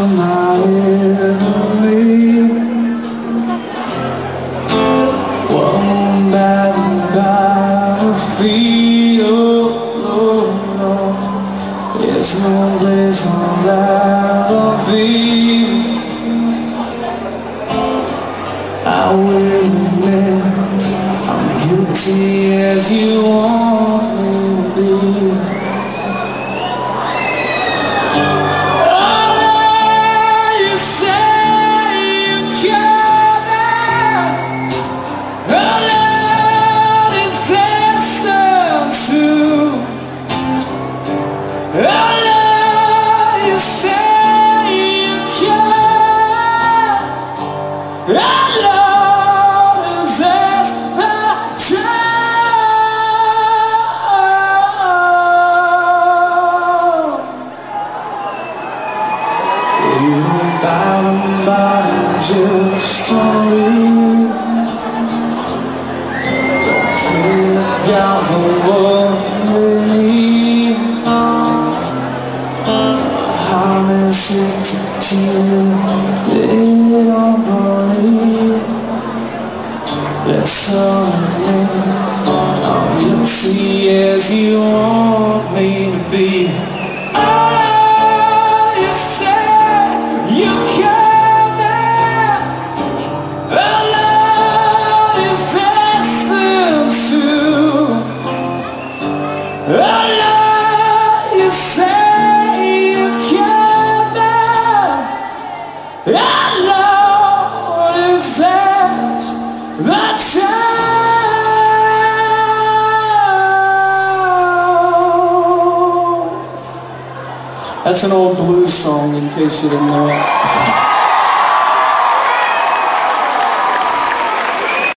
my enemy. One bad battlefield, oh no, it's no place I'd rather be. I will admit I'm guilty as you want me to be. Just for me. Don't fear God for what we need. I'm sick to let on believe. Let's all I'm guilty as you want me to be. That's an old blues song, in case you didn't know it.